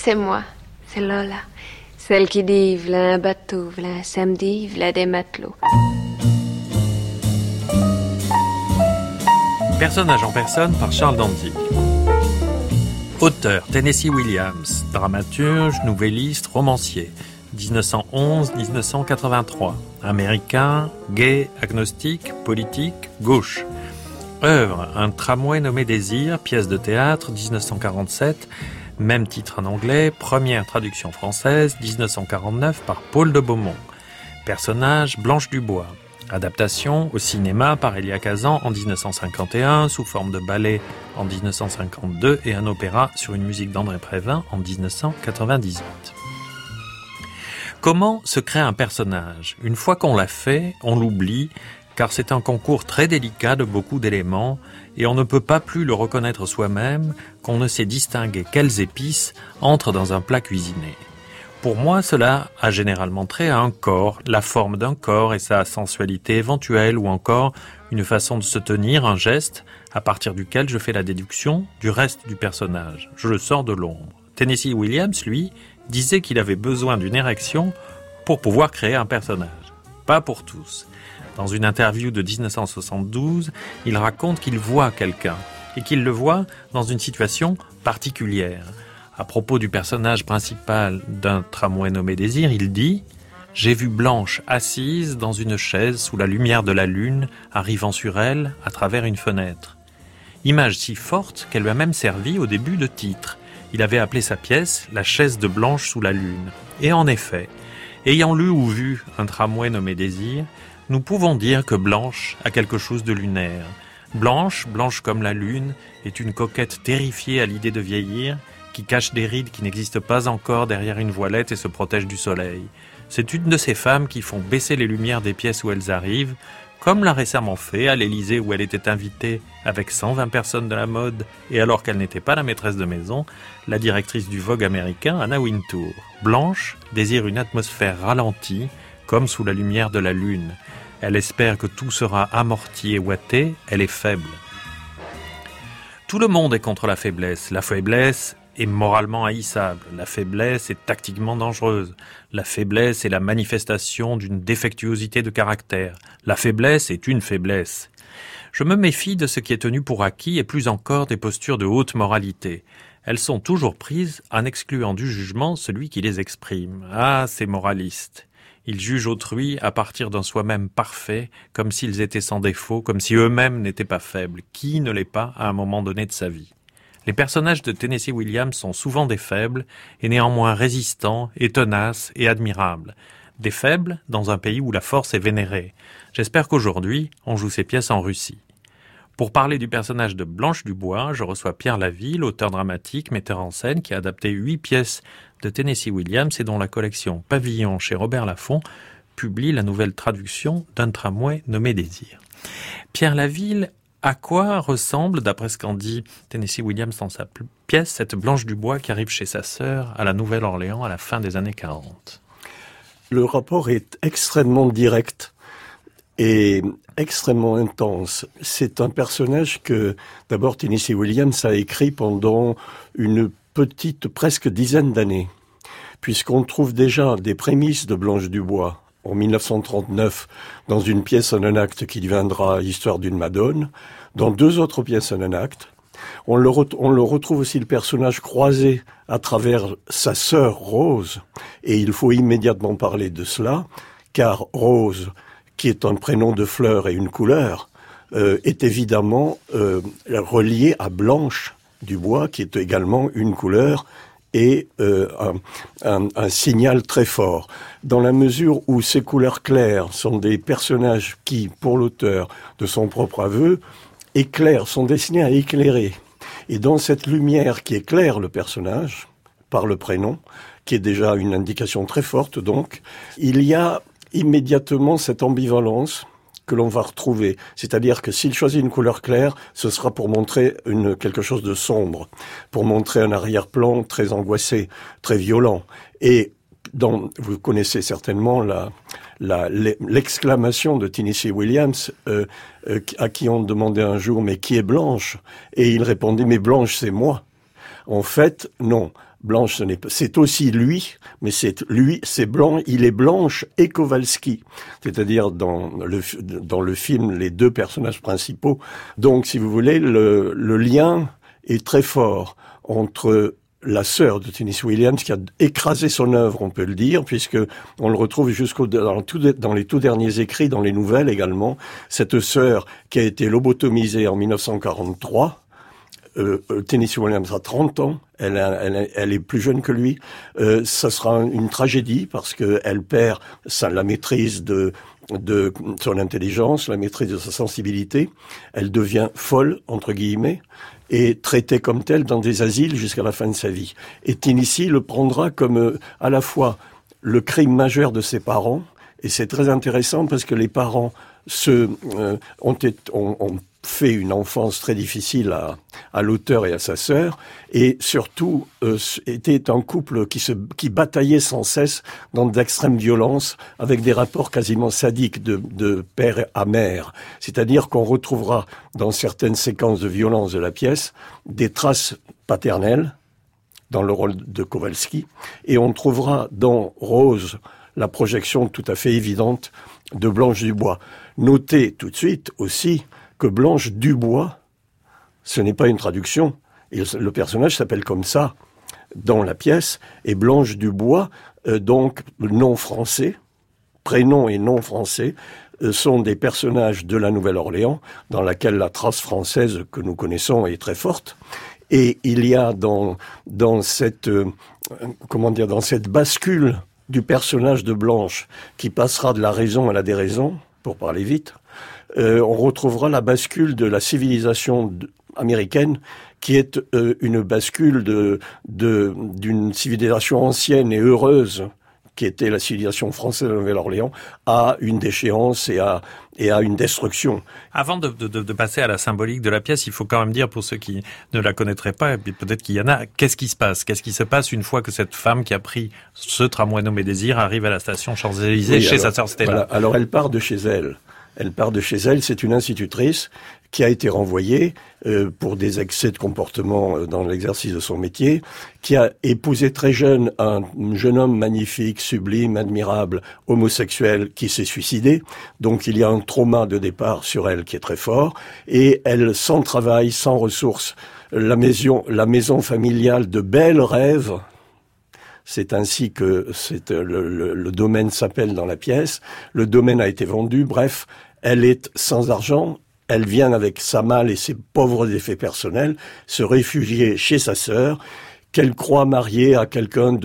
C'est moi, c'est Lola. Celle qui dit v'là un bateau, v'là un samedi, v'là des matelots. Personnage en personne par Charles Dantzig. Auteur Tennessee Williams, dramaturge, nouvelliste, romancier. 1911-1983. Américain, gay, agnostique, politique, gauche. Œuvre Un tramway nommé Désir, pièce de théâtre, 1947. Même titre en anglais, première traduction française, 1949 par Paul de Beaumont. Personnage Blanche Dubois. Adaptation au cinéma par Elia Kazan en 1951, sous forme de ballet en 1952 et un opéra sur une musique d'André Prévin en 1998. Comment se crée un personnage ? Une fois qu'on l'a fait, on l'oublie, car c'est un concours très délicat de beaucoup d'éléments, et on ne peut pas plus le reconnaître soi-même qu'on ne sait distinguer quelles épices entrent dans un plat cuisiné. Pour moi, cela a généralement trait à un corps, la forme d'un corps et sa sensualité éventuelle, ou encore une façon de se tenir, un geste, à partir duquel je fais la déduction du reste du personnage. Je le sors de l'ombre. Tennessee Williams, lui, disait qu'il avait besoin d'une érection pour pouvoir créer un personnage. Pas pour tous. Dans une interview de 1972, il raconte qu'il voit quelqu'un et qu'il le voit dans une situation particulière. À propos du personnage principal d'un tramway nommé Désir, il dit « J'ai vu Blanche assise dans une chaise sous la lumière de la lune, arrivant sur elle à travers une fenêtre. » Image si forte qu'elle lui a même servi au début de titre. Il avait appelé sa pièce « La chaise de Blanche sous la lune ». Et en effet, ayant lu ou vu un tramway nommé Désir, nous pouvons dire que Blanche a quelque chose de lunaire. Blanche, blanche comme la lune, est une coquette terrifiée à l'idée de vieillir, qui cache des rides qui n'existent pas encore derrière une voilette et se protège du soleil. C'est une de ces femmes qui font baisser les lumières des pièces où elles arrivent, comme l'a récemment fait à l'Élysée où elle était invitée avec 120 personnes de la mode et alors qu'elle n'était pas la maîtresse de maison, la directrice du Vogue américain Anna Wintour. Blanche désire une atmosphère ralentie, comme sous la lumière de la lune. Elle espère que tout sera amorti et ouaté, elle est faible. Tout le monde est contre la faiblesse. La faiblesse est moralement haïssable. La faiblesse est tactiquement dangereuse. La faiblesse est la manifestation d'une défectuosité de caractère. La faiblesse est une faiblesse. Je me méfie de ce qui est tenu pour acquis et plus encore des postures de haute moralité. Elles sont toujours prises en excluant du jugement celui qui les exprime. Ah, ces moralistes! Ils jugent autrui à partir d'un soi-même parfait, comme s'ils étaient sans défaut, comme si eux-mêmes n'étaient pas faibles. Qui ne l'est pas à un moment donné de sa vie ? Les personnages de Tennessee Williams sont souvent des faibles, et néanmoins résistants, et tenaces, et admirables. Des faibles dans un pays où la force est vénérée. J'espère qu'aujourd'hui, on joue ces pièces en Russie. Pour parler du personnage de Blanche Dubois, je reçois Pierre Laville, auteur dramatique, metteur en scène, qui a adapté 8 pièces de Tennessee Williams et dont la collection Pavillon chez Robert Laffont publie la nouvelle traduction d'un tramway nommé Désir. Pierre Laville, à quoi ressemble, d'après ce qu'en dit Tennessee Williams dans sa pièce, cette Blanche Dubois qui arrive chez sa sœur à la Nouvelle-Orléans à la fin des années 40 ? Le rapport est extrêmement direct et extrêmement intense. C'est un personnage que, d'abord, Tennessee Williams a écrit pendant une petite, presque dizaine d'années, puisqu'on trouve déjà des prémices de Blanche Dubois en 1939 dans une pièce en un acte qui deviendra Histoire d'une Madone, dans 2 autres pièces en un acte. On le retrouve aussi le personnage croisé à travers sa sœur Rose, et il faut immédiatement parler de cela, car Rose, qui est un prénom de fleur et une couleur, est évidemment relié à Blanche Dubois, qui est également une couleur et un signal très fort. Dans la mesure où ces couleurs claires sont des personnages qui, pour l'auteur, de son propre aveu, éclairent, sont destinés à éclairer. Et dans cette lumière qui éclaire le personnage, par le prénom, qui est déjà une indication très forte donc, il y a immédiatement cette ambivalence que l'on va retrouver. C'est-à-dire que s'il choisit une couleur claire, ce sera pour montrer quelque chose de sombre, pour montrer un arrière-plan très angoissé, très violent. Et vous connaissez certainement l'exclamation de Tennessee Williams, à qui on demandait un jour « Mais qui est Blanche ?» Et il répondait « Mais Blanche, c'est moi ». En fait, non. Blanche, c'est aussi lui, mais c'est blanc, il est Blanche et Kowalski. C'est-à-dire, dans le film, les deux personnages principaux. Donc, si vous voulez, le lien est très fort entre la sœur de Tennessee Williams, qui a écrasé son œuvre, on peut le dire, puisque on le retrouve dans les tout derniers écrits, dans les nouvelles également. Cette sœur qui a été lobotomisée en 1943, Tennessee Williams a 30 ans, elle est plus jeune que lui. Ça sera une tragédie parce que elle perd la maîtrise de son intelligence, la maîtrise de sa sensibilité. Elle devient folle, entre guillemets, et traitée comme telle dans des asiles jusqu'à la fin de sa vie. Et Tennessee le prendra comme à la fois le crime majeur de ses parents, et c'est très intéressant parce que les parents ont fait une enfance très difficile à l'auteur et à sa sœur, et surtout était un couple qui bataillait sans cesse dans d'extrêmes violences, avec des rapports quasiment sadiques de père à mère. C'est-à-dire qu'on retrouvera dans certaines séquences de violence de la pièce des traces paternelles dans le rôle de Kowalski, et on trouvera dans Rose la projection tout à fait évidente de Blanche Dubois. Notez tout de suite aussi que Blanche Dubois, ce n'est pas une traduction. Le personnage s'appelle comme ça dans la pièce. Et Blanche Dubois, donc nom français, prénom et nom français, sont des personnages de la Nouvelle-Orléans, dans laquelle la trace française que nous connaissons est très forte. Et il y a dans cette bascule du personnage de Blanche, qui passera de la raison à la déraison, pour parler vite, on retrouvera la bascule de la civilisation américaine, qui est une bascule d'une civilisation ancienne et heureuse, qui était la civilisation française de la Nouvelle-Orléans, à une déchéance et à une destruction. Avant de passer à la symbolique de la pièce, il faut quand même dire, pour ceux qui ne la connaîtraient pas, et puis peut-être qu'il y en a, qu'est-ce qui se passe ? Qu'est-ce qui se passe une fois que cette femme qui a pris ce tramway nommé Désir arrive à la station Champs-Élysées chez sa sœur Stella ? Voilà. Alors elle part de chez elle. C'est une institutrice qui a été renvoyée pour des excès de comportement dans l'exercice de son métier, qui a épousé très jeune un jeune homme magnifique, sublime, admirable, homosexuel, qui s'est suicidé. Donc il y a un trauma de départ sur elle qui est très fort, et elle, sans travail, sans ressources, la maison familiale de belles rêves, c'est ainsi que le domaine s'appelle dans la pièce. Le domaine a été vendu. Bref, elle est sans argent. Elle vient avec sa malle et ses pauvres effets personnels se réfugier chez sa sœur, qu'elle croit mariée à quelqu'un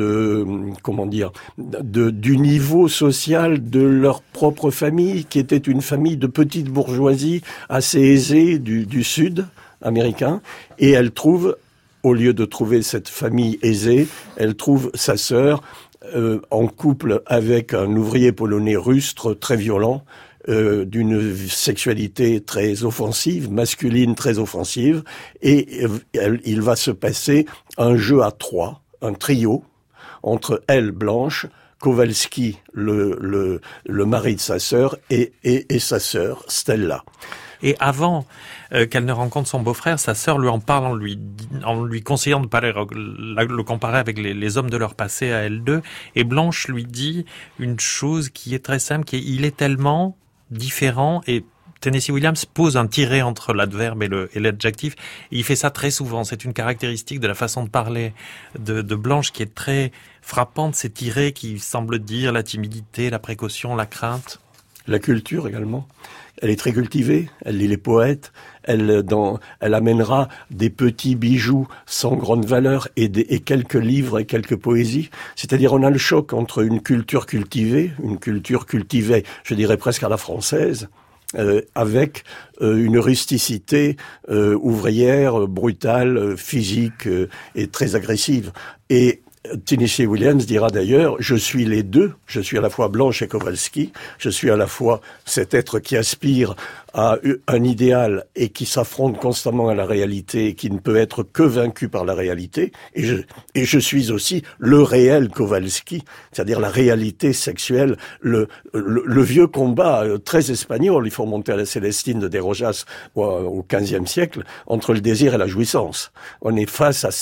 du niveau social de leur propre famille, qui était une famille de petite bourgeoisie assez aisée du sud américain. Et elle trouve, au lieu de trouver cette famille aisée, elle trouve sa sœur en couple avec un ouvrier polonais rustre très violent, d'une sexualité très offensive, masculine très offensive, et il va se passer un jeu à trois, un trio, entre elle, Blanche, Kowalski, le mari de sa sœur, et sa sœur, Stella. Et avant qu'elle ne rencontre son beau-frère, sa sœur lui en parle en lui conseillant de ne pas le comparer avec les hommes de leur passé à elle deux. Et Blanche lui dit une chose qui est très simple, il est tellement différent, et Tennessee Williams pose un tiret entre l'adverbe et l'adjectif. Et il fait ça très souvent. C'est une caractéristique de la façon de parler de Blanche qui est très frappante, ces tirets qui semblent dire la timidité, la précaution, la crainte. La culture également. Elle est très cultivée, elle lit les poètes, elle amènera des petits bijoux sans grande valeur et quelques livres et quelques poésies. C'est-à-dire, on a le choc entre une culture cultivée, je dirais presque à la française, avec une rusticité ouvrière, brutale, physique et très agressive. Et Tennessee Williams dira d'ailleurs, je suis les deux, je suis à la fois Blanche et Kowalski, je suis à la fois cet être qui aspire à un idéal et qui s'affronte constamment à la réalité et qui ne peut être que vaincu par la réalité, et je suis aussi le réel Kowalski, c'est-à-dire la réalité sexuelle, le vieux combat très espagnol, il faut remonter à la Célestine de Desrojas au XVe siècle, entre le désir et la jouissance. On est face à ça.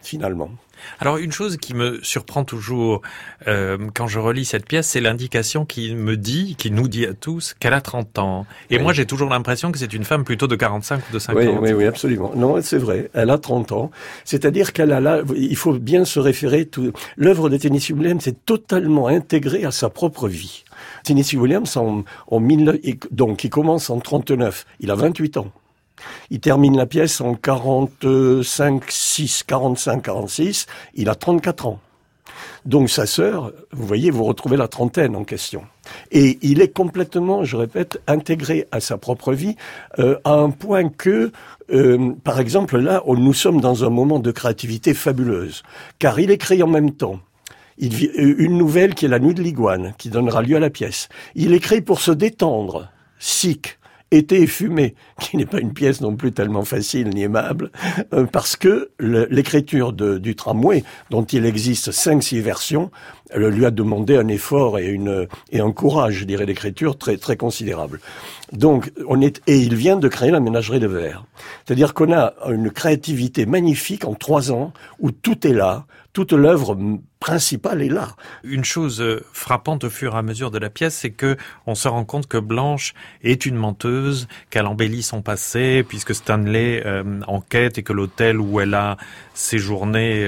finalement. Alors une chose qui me surprend toujours quand je relis cette pièce, c'est l'indication qui nous dit à tous qu'elle a 30 ans. Et moi j'ai toujours l'impression que c'est une femme plutôt de 45 ou de 50. Oui, absolument. Non, c'est vrai, elle a 30 ans. C'est-à-dire qu'elle a là, il faut bien se référer, l'œuvre de Tennessee Williams est totalement intégrée à sa propre vie. Tennessee Williams, donc il commence en 39, il a 28 ans. Il termine la pièce en 45, 46, il a 34 ans. Donc sa sœur, vous voyez, vous retrouvez la trentaine en question. Et il est complètement, je répète, intégré à sa propre vie, à un point que, par exemple, là, nous sommes dans un moment de créativité fabuleuse, car il écrit en même temps une nouvelle qui est La Nuit de l'Iguane, qui donnera lieu à la pièce. Il écrit pour se détendre, Sick, Été et fumée, qui n'est pas une pièce non plus tellement facile ni aimable, parce que l'écriture du tramway, dont il existe 5-6 versions, lui a demandé un effort et un courage, je dirais, d'écriture très, très considérable. Donc, et il vient de créer la Ménagerie de Verre. C'est-à-dire qu'on a une créativité magnifique en 3 ans, où tout est là, toute l'œuvre principale est là. Une chose frappante au fur et à mesure de la pièce, c'est que on se rend compte que Blanche est une menteuse, qu'elle embellit son passé, puisque Stanley enquête et que l'hôtel où elle a séjourné,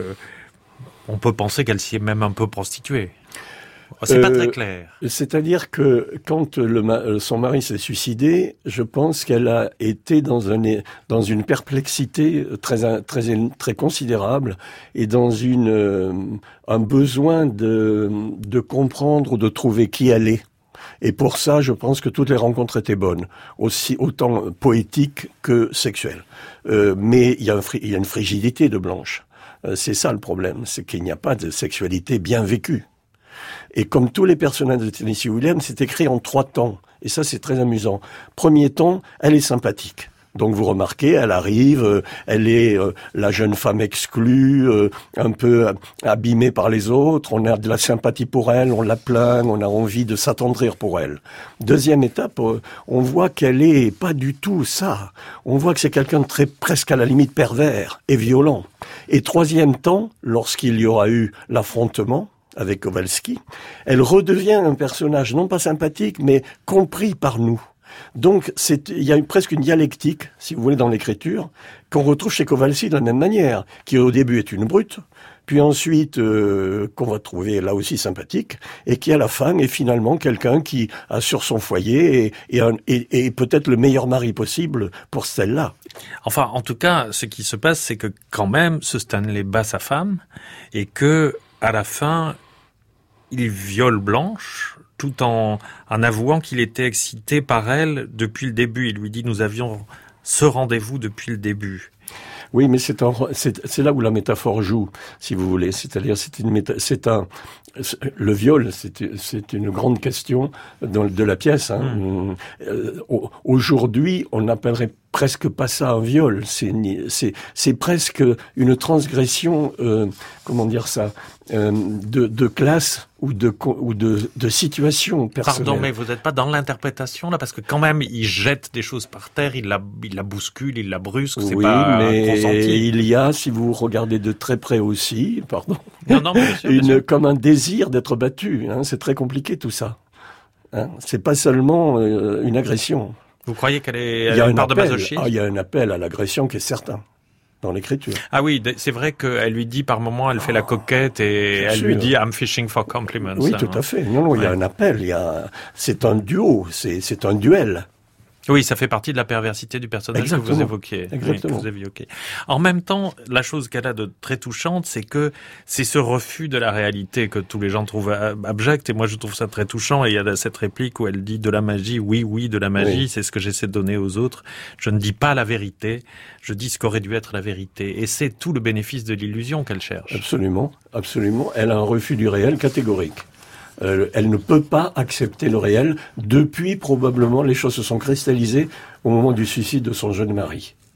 on peut penser qu'elle s'y est même un peu prostituée. C'est pas très clair. C'est-à-dire que quand son mari s'est suicidé, je pense qu'elle a été dans une perplexité très considérable et dans un besoin de comprendre ou de trouver qui elle est. Et pour ça, je pense que toutes les rencontres étaient bonnes, autant poétiques que sexuelles. Mais il y a une frigidité de Blanche. C'est ça le problème, c'est qu'il n'y a pas de sexualité bien vécue. Et comme tous les personnages de Tennessee Williams, c'est écrit en 3 temps. Et ça, c'est très amusant. Premier temps, elle est sympathique. Donc vous remarquez, elle arrive, elle est la jeune femme exclue, un peu abîmée par les autres, on a de la sympathie pour elle, on la plaint, on a envie de s'attendrir pour elle. Deuxième étape, on voit qu'elle est pas du tout ça. On voit que c'est quelqu'un de presque à la limite pervers et violent. Et troisième temps, lorsqu'il y aura eu l'affrontement avec Kowalski, elle redevient un personnage non pas sympathique, mais compris par nous. Donc, il y a presque une dialectique, si vous voulez, dans l'écriture, qu'on retrouve chez Kowalski de la même manière, qui au début est une brute, puis ensuite, qu'on va trouver là aussi sympathique, et qui à la fin est finalement quelqu'un qui assure son foyer et peut-être le meilleur mari possible pour celle-là. Enfin, en tout cas, ce qui se passe, c'est que quand même, ce Stanley bat sa femme, et que, à la fin, il viole Blanche, tout en avouant qu'il était excité par elle depuis le début. Il lui dit « Nous avions ce rendez-vous depuis le début ». Oui, mais c'est là où la métaphore joue, si vous voulez. C'est-à-dire, le viol, c'est une grande question de la pièce. Hein. Aujourd'hui, on n'appellerait presque pas ça un viol. C'est presque une transgression, de classe ou de situation personnelle. Pardon, mais vous n'êtes pas dans l'interprétation là, parce que quand même, il jette des choses par terre, il la bouscule, il la brusque, c'est pas consenti. Et il y a, si vous regardez de très près aussi, non, bien sûr. Comme un désir d'être battu. Hein, c'est très compliqué tout ça. Hein, c'est pas seulement une agression. Vous croyez qu'elle est une part de masochisme ? Il y a un appel à l'agression qui est certain dans l'écriture. Ah oui, c'est vrai qu'elle lui dit par moments, elle fait la coquette et elle lui dit « I'm fishing for compliments ». Oui, tout à fait. Non, il y a un appel, c'est un duo, c'est un duel. Oui, ça fait partie de la perversité du personnage. Exactement. Que vous évoquiez. Exactement. Oui, que vous évoquez. En même temps, la chose qu'elle a de très touchante, c'est que c'est ce refus de la réalité que tous les gens trouvent abject. Et moi, je trouve ça très touchant. Et il y a cette réplique où elle dit de la magie, oui, de la magie, oui. C'est ce que j'essaie de donner aux autres. Je ne dis pas la vérité, je dis ce qu'aurait dû être la vérité. Et c'est tout le bénéfice de l'illusion qu'elle cherche. Absolument, absolument. Elle a un refus du réel catégorique. Elle ne peut pas accepter le réel. Depuis, probablement, les choses se sont cristallisées au moment du suicide de son jeune mari.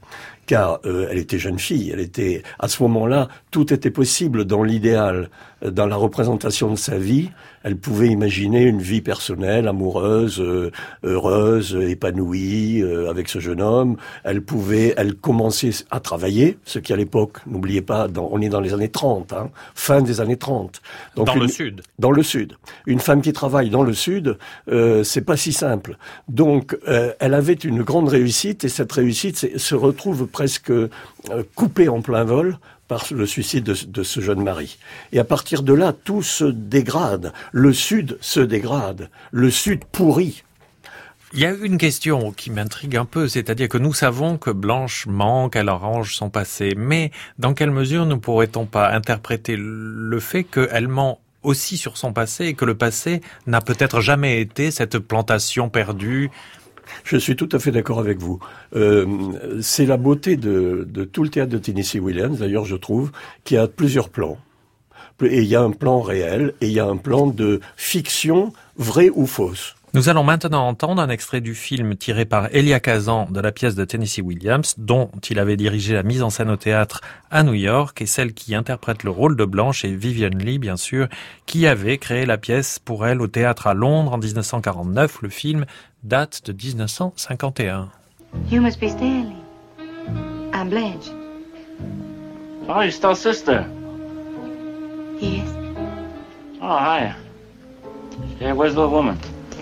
car elle était jeune fille. Elle était, à ce moment-là, tout était possible dans l'idéal, dans la représentation de sa vie. Elle pouvait imaginer une vie personnelle, amoureuse, heureuse, épanouie avec ce jeune homme. Elle commençait à travailler, ce qui à l'époque, n'oubliez pas, on est dans les années 30, fin des années 30. Donc le Sud. Dans le Sud. Une femme qui travaille dans le Sud, c'est pas si simple. Donc, elle avait une grande réussite, et cette réussite se retrouve presque coupée en plein vol par le suicide de ce jeune mari. Et à partir de là, tout se dégrade. Le Sud se dégrade. Le Sud pourrit. Il y a une question qui m'intrigue un peu, c'est-à-dire que nous savons que Blanche manque, elle arrange son passé, mais dans quelle mesure ne pourrait-on pas interpréter le fait qu'elle ment aussi sur son passé et que le passé n'a peut-être jamais été cette plantation perdue? Je suis tout à fait d'accord avec vous. C'est la beauté de tout le théâtre de Tennessee Williams, d'ailleurs, je trouve, qui a plusieurs plans. Et il y a un plan réel, et il y a un plan de fiction, vraie ou fausse. Nous allons maintenant entendre un extrait du film tiré par Elia Kazan de la pièce de Tennessee Williams, dont il avait dirigé la mise en scène au théâtre à New York, et celle qui interprète le rôle de Blanche est Vivien Leigh, bien sûr, qui avait créé la pièce pour elle au théâtre à Londres en 1949. Le film date de 1951. You must be Stanley. I'm Blanche. Oh, you're still sister. Yes. Oh, hi. Yeah, where's the little woman?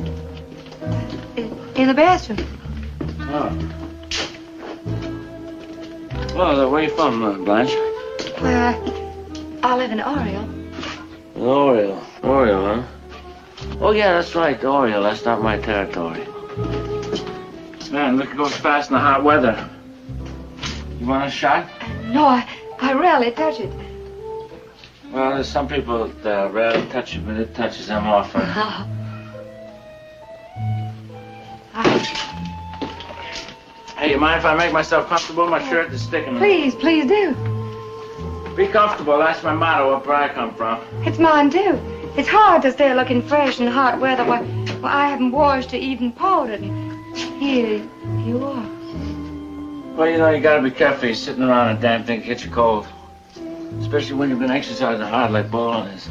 In the bathroom. Oh. Well, where you from, Blanche? Well, I live in Oriel. Oriel, huh? Oh, yeah, that's right, Oriel. That's not my territory. Man, look, it goes fast in the hot weather. You want a shot? No, I rarely touch it. Well, there's some people that rarely touch it, but it touches them often. Oh. Hey, you mind if I make myself comfortable? My shirt is sticking. Please do. Be comfortable. That's my motto up where I come from. It's mine too. It's hard to stay looking fresh in hot weather. Well, I haven't washed or even powdered. Here you are. Well, you know, you gotta be careful. You're sitting around a damn thing, catch you cold. Especially when you've been exercising hard like bowling is.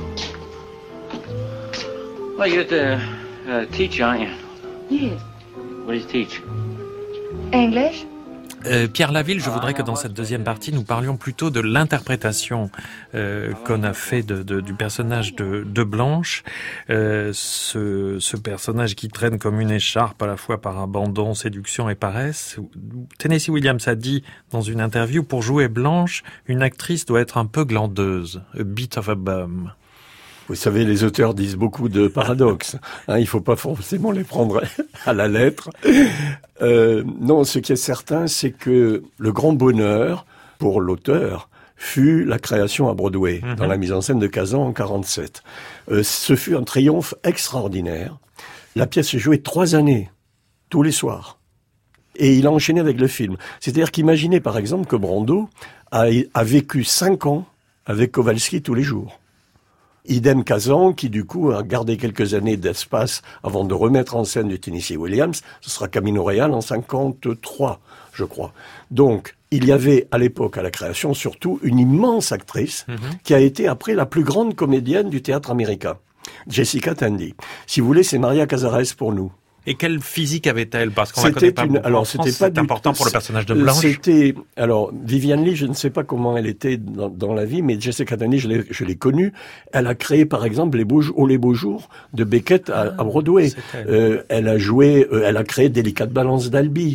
Well, you're the teacher, aren't you? Yes. What do you teach? English. Pierre Laville, je voudrais que dans cette deuxième partie, nous parlions plutôt de l'interprétation qu'on a fait du personnage de Blanche. Ce personnage qui traîne comme une écharpe à la fois par abandon, séduction et paresse. Tennessee Williams a dit dans une interview, pour jouer Blanche, une actrice doit être un peu glandeuse, a bit of a bum. Vous savez, les auteurs disent beaucoup de paradoxes. Il faut pas forcément les prendre à la lettre. Non, ce qui est certain, c'est que le grand bonheur pour l'auteur fut la création à Broadway, dans la mise en scène de Kazan en 47. Ce fut un triomphe extraordinaire. La pièce s'est jouée 3 années, tous les soirs. Et il a enchaîné avec le film. C'est-à-dire qu'imaginez par exemple que Brando a vécu 5 ans avec Kowalski tous les jours. Idem Kazan, qui du coup a gardé quelques années d'espace avant de remettre en scène du Tennessee Williams. Ce sera Camino Real en 53, je crois. Donc, il y avait à l'époque, à la création, surtout une immense actrice qui a été après la plus grande comédienne du théâtre américain, Jessica Tandy. Si vous voulez, c'est Maria Cazares pour nous. Et quelle physique avait-elle? Parce qu'on la connaît pas beaucoup en France, c'est important pour le personnage de Blanche. Vivien Leigh, je ne sais pas comment elle était dans la vie, mais Jessica Tandy, je l'ai connue. Elle a créé, par exemple, les beaux jours de Beckett à Broadway. Elle a joué, elle a créé Délicate balance d'Albi,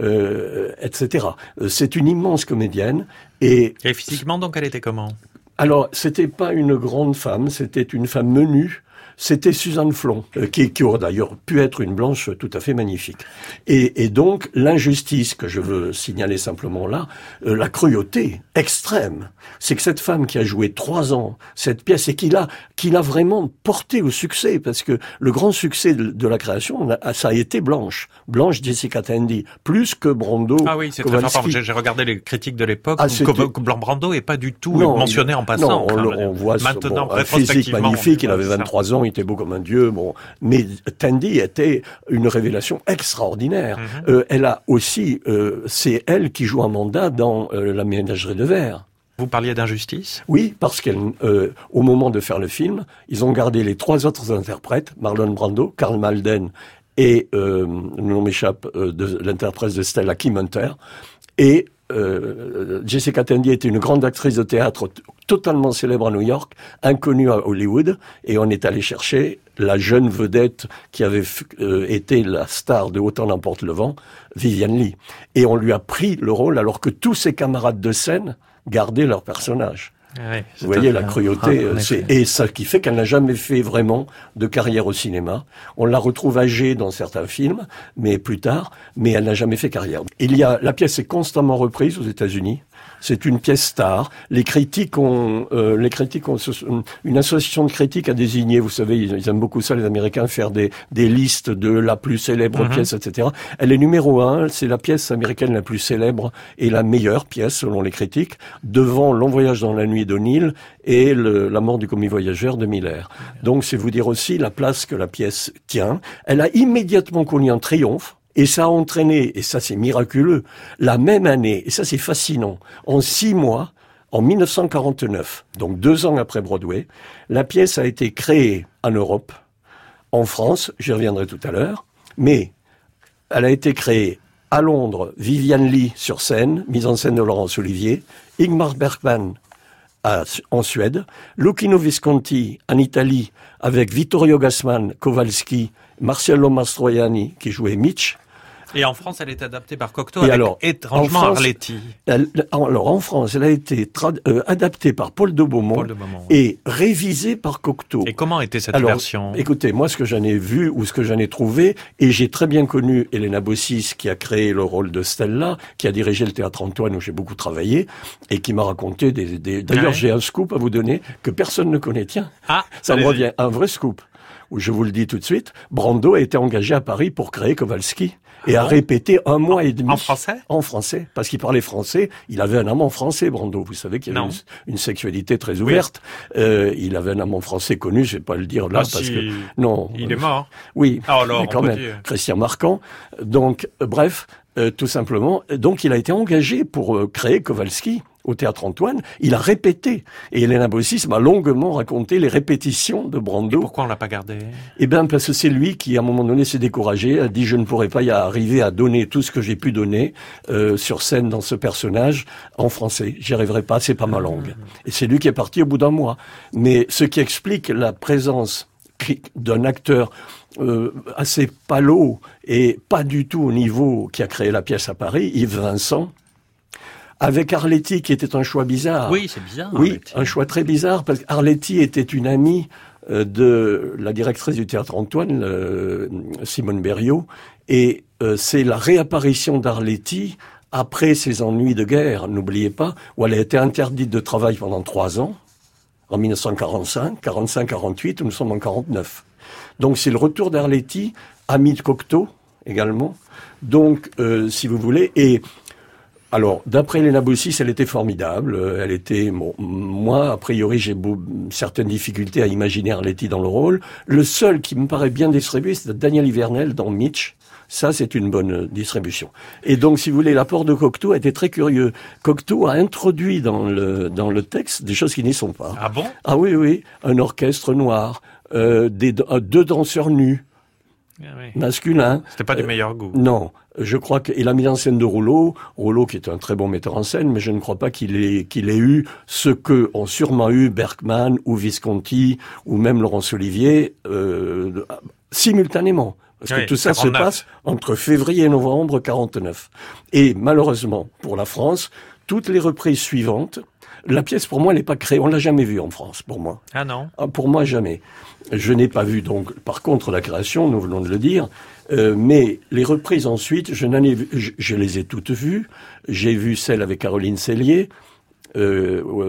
etc. C'est une immense comédienne. Et physiquement, donc, elle était comment? Alors, c'était pas une grande femme, c'était une femme menue. C'était Suzanne Flon, qui aurait d'ailleurs pu être une Blanche tout à fait magnifique. Et donc, l'injustice que je veux signaler simplement là, la cruauté extrême, c'est que cette femme qui a joué 3 ans cette pièce et qui l'a vraiment portée au succès, parce que le grand succès de la création, ça a été Blanche Jessica Tandy, plus que Brando. Ah oui, c'est très fort. J'ai regardé les critiques de l'époque, Brando est pas du tout mentionné en passant. Non, on voit maintenant, physique magnifique, il avait 23 3 ans, il était beau comme un dieu. Bon, mais Tandy était une révélation extraordinaire. Elle a aussi, c'est elle qui joue un mandat dans La Ménagerie de Verre. Vous parliez d'injustice ? Oui, parce qu'au moment de faire le film, ils ont gardé les 3 autres interprètes, Marlon Brando, Karl Malden et, le nom m'échappe, de l'interprète de Stella Kim Hunter. Et Jessica Tandy était une grande actrice de théâtre totalement célèbre à New York, inconnue à Hollywood, et on est allé chercher la jeune vedette qui avait été la star de Autant n'emporte le vent, Vivian Leigh. Et on lui a pris le rôle alors que tous ses camarades de scène garder leur personnage. Oui, vous voyez la cruauté, et ça qui fait qu'elle n'a jamais fait vraiment de carrière au cinéma. On la retrouve âgée dans certains films, mais plus tard, mais elle n'a jamais fait carrière. La pièce est constamment reprise aux États-Unis. C'est une pièce star. Les critiques ont une association de critiques a désigné, vous savez, ils aiment beaucoup ça, les Américains, faire des listes de la plus célèbre pièce, etc. Elle est numéro 1, c'est la pièce américaine la plus célèbre et la meilleure pièce, selon les critiques, devant Long voyage dans la nuit d'O'Neill et La mort du commis voyageur de Miller. Donc, c'est vous dire aussi la place que la pièce tient. Elle a immédiatement connu un triomphe. Et ça a entraîné, et ça c'est miraculeux, la même année, et ça c'est fascinant, en 6 mois, en 1949, donc 2 ans après Broadway, la pièce a été créée en Europe, en France, j'y reviendrai tout à l'heure, mais elle a été créée à Londres, Vivian Leigh sur scène, mise en scène de Laurence Olivier, Ingmar Bergman en Suède, Luchino Visconti en Italie, avec Vittorio Gassman, Kowalski, Marcello Mastroianni qui jouait Mitch. Et en France, elle est adaptée par Cocteau avec étrangement Arletty. Alors en France, elle a été adaptée par Paul de Beaumont et révisée par Cocteau. Et comment était cette version ? Écoutez, moi ce que j'en ai vu ou ce que j'en ai trouvé, et j'ai très bien connu Elena Bossis qui a créé le rôle de Stella, qui a dirigé le Théâtre Antoine où j'ai beaucoup travaillé, et qui m'a raconté D'ailleurs, j'ai un scoop à vous donner que personne ne connaît. Tiens, ça me revient, un vrai scoop. Où je vous le dis tout de suite, Brando a été engagé à Paris pour créer Kowalski et a répété 1 mois et demi. En français ? En français, parce qu'il parlait français. Il avait un amant français, Brando. Vous savez qu'il avait une sexualité très ouverte. Oui. Il avait un amant français connu, je vais pas le dire là, parce que... Non. Il est mort. Oui, alors, mais quand même. Christian Marquand. Donc, bref, tout simplement. Donc, il a été engagé pour créer Kowalski au Théâtre Antoine, il a répété. Et Elena Bossis m'a longuement raconté les répétitions de Brando. Et pourquoi on l'a pas gardé ? Eh bien, parce que c'est lui qui, à un moment donné, s'est découragé, a dit « Je ne pourrai pas y arriver à donner tout ce que j'ai pu donner sur scène dans ce personnage en français. J'y arriverai pas, c'est pas ma langue. » Et c'est lui qui est parti au bout d'1 mois. Mais ce qui explique la présence d'un acteur assez palo et pas du tout au niveau qui a créé la pièce à Paris, Yves Vincent, avec Arletty, qui était un choix bizarre. Oui, c'est bizarre. Oui, Arletty. Un choix très bizarre, parce qu'Arletty était une amie de la directrice du Théâtre Antoine, Simone Berriot, et c'est la réapparition d'Arletty après ses ennuis de guerre, n'oubliez pas, où elle a été interdite de travail pendant 3 ans, en 1945, 45-48, nous sommes en 49. Donc c'est le retour d'Arletty, amie de Cocteau également, donc si vous voulez, et... Alors, d'après Elena Bossis, elle était formidable. Elle était, moi, a priori, j'ai certaines difficultés à imaginer Arletty dans le rôle. Le seul qui me paraît bien distribué, c'est Daniel Ivernel dans Mitch. Ça, c'est une bonne distribution. Et donc, si vous voulez, l'apport de Cocteau a été très curieux. Cocteau a introduit dans le texte des choses qui n'y sont pas. Ah bon? Ah oui, un orchestre noir, 2 danseurs nus. Ah oui. Masculin. C'était pas du meilleur goût. Non. Je crois qu'il a mis en scène de Rouleau qui est un très bon metteur en scène, mais je ne crois pas qu'il ait eu ce que ont sûrement eu Bergman ou Visconti ou même Laurence Olivier, simultanément. Parce que tout ça 49. Se passe entre février et novembre 49. Et malheureusement, pour la France, toutes les reprises suivantes, la pièce, pour moi, elle n'est pas créée. On l'a jamais vue en France, pour moi. Ah non? Pour moi, jamais. Je n'ai pas vu, donc, par contre, la création, nous venons de le dire. Mais les reprises ensuite, je les ai toutes vues. J'ai vu celle avec Caroline Cellier,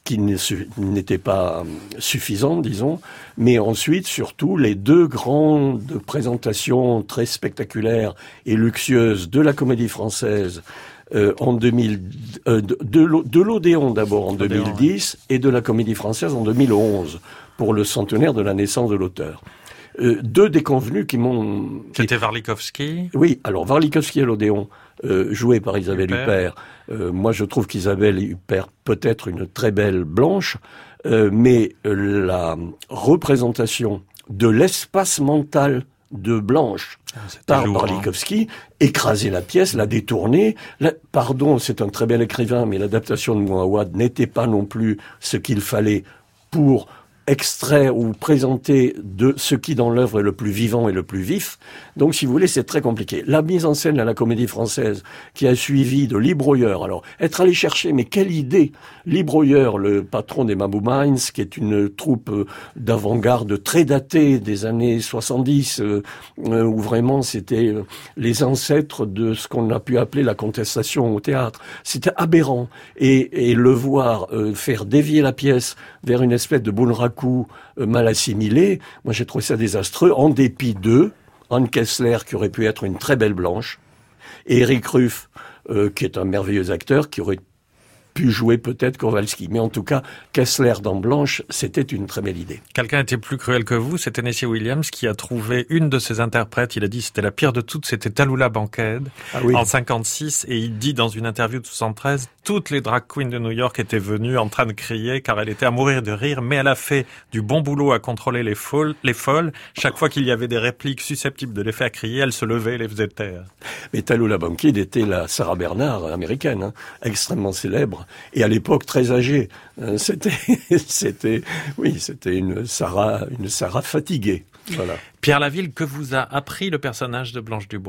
qui n'était pas suffisante, disons, mais ensuite, surtout, les 2 grandes présentations très spectaculaires et luxueuses de la Comédie Française en 2000, de l'Odéon d'abord en 2010 et de la Comédie Française en 2011 pour le centenaire de la naissance de l'auteur. 2 déconvenus qui m'ont... C'était Warlikowski. Oui, alors Warlikowski à l'Odéon, joué par Isabelle Huppert. Moi, je trouve qu'Isabelle Huppert peut être une très belle Blanche, mais la représentation de l'espace mental de Blanche par Warlikowski, écraser la pièce, la détourner. Pardon, c'est un très bel écrivain, mais l'adaptation de Mouawad n'était pas non plus ce qu'il fallait pour extraire ou présenter de ce qui dans l'œuvre est le plus vivant et le plus vif. Donc, si vous voulez, c'est très compliqué. La mise en scène à la Comédie Française qui a suivi de Lee Breuer. Alors, être allé chercher, mais quelle idée! Lee Breuer, le patron des Mambo Minds, qui est une troupe d'avant-garde très datée des années 70, où vraiment c'était les ancêtres de ce qu'on a pu appeler la contestation au théâtre. C'était aberrant. Et le voir faire dévier la pièce vers une espèce de boulerac mal assimilé, moi j'ai trouvé ça désastreux, en dépit d'eux, Anne Kessler qui aurait pu être une très belle Blanche, et Eric Ruff, qui est un merveilleux acteur, qui aurait pu jouer peut-être Kowalski. Mais en tout cas, Kessler dans Blanche, c'était une très belle idée. Quelqu'un était plus cruel que vous, c'est Tennessee Williams qui a trouvé une de ses interprètes. Il a dit que c'était la pire de toutes, c'était Tallulah Bankhead, en 56. Et il dit dans une interview de 73, toutes les drag queens de New York étaient venues en train de crier car elle était à mourir de rire, mais elle a fait du bon boulot à contrôler les folles. Chaque fois qu'il y avait des répliques susceptibles de les faire crier, elle se levait et les faisait taire. Mais Tallulah Bankhead était la Sarah Bernard américaine, extrêmement célèbre. Et à l'époque, très âgée. C'était une Sarah fatiguée. Voilà. Pierre Laville, que vous a appris le personnage de Blanche Dubois ?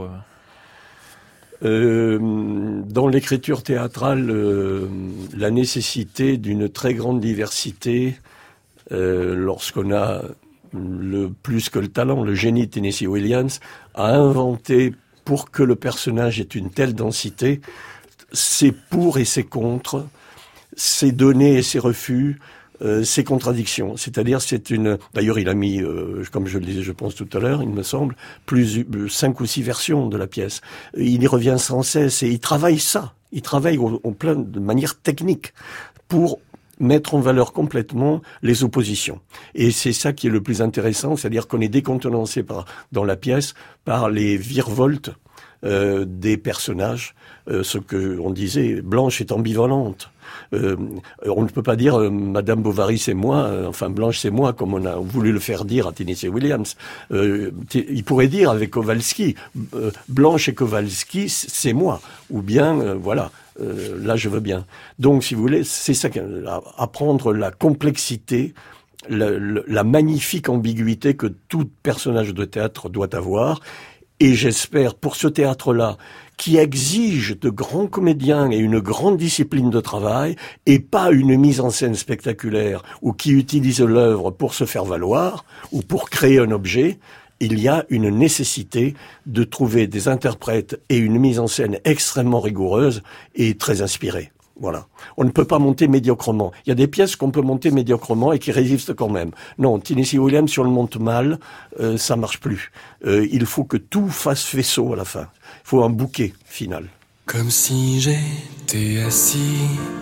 Dans l'écriture théâtrale, la nécessité d'une très grande diversité, lorsqu'on a plus que le talent, le génie de Tennessee Williams, a inventé pour que le personnage ait une telle densité, ses pour et ses contre, ses données et ses refus, ses contradictions. C'est-à-dire, d'ailleurs, il a mis, comme je le disais, je pense tout à l'heure, il me semble, 5 ou 6 versions de la pièce. Il y revient sans cesse et il travaille ça. Il travaille de manière technique pour mettre en valeur complètement les oppositions. Et c'est ça qui est le plus intéressant, c'est-à-dire qu'on est décontenancé dans la pièce par les virevoltes des personnages. Ce que on disait, Blanche est ambivalente. On ne peut pas dire Madame Bovary c'est moi, Blanche c'est moi, comme on a voulu le faire dire à Tennessee Williams. Il pourrait dire avec Kowalski, Blanche et Kowalski c'est moi, ou bien là je veux bien. Donc si vous voulez, c'est ça, apprendre la complexité, la magnifique ambiguïté que tout personnage de théâtre doit avoir. Et j'espère, pour ce théâtre-là, qui exige de grands comédiens et une grande discipline de travail, et pas une mise en scène spectaculaire, ou qui utilise l'œuvre pour se faire valoir, ou pour créer un objet, il y a une nécessité de trouver des interprètes et une mise en scène extrêmement rigoureuse et très inspirée. Voilà. On ne peut pas monter médiocrement. Il y a des pièces qu'on peut monter médiocrement et qui résistent quand même. Non, Tennessee Williams, si on le monte mal, ça marche plus. Il faut que tout fasse faisceau à la fin. Il faut un bouquet final. Comme si j'étais assis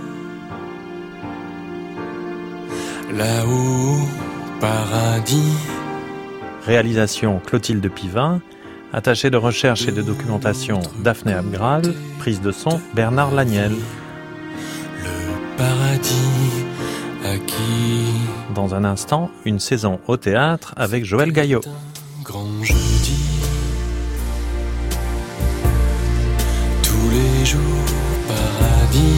là-haut au paradis. Réalisation Clotilde Pivin. Attaché de recherche et de documentation Daphné Abgral. Prise de son Bernard Lagnel. Paradis acquis. Dans un instant, une saison au théâtre avec Joël Gaillot. Grand jeudi, tous les jours paradis.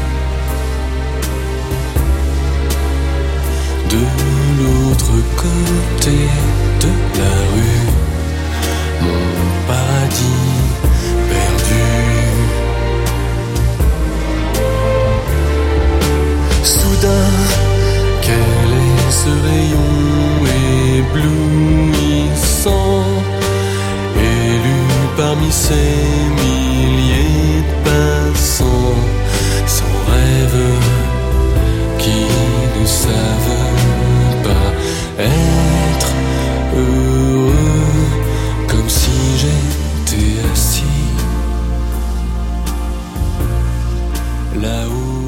De l'autre côté de la rue, mon paradis perdu. Soudain, quel est ce rayon éblouissant, élu parmi ces milliers de passants, sans rêve qui là-haut.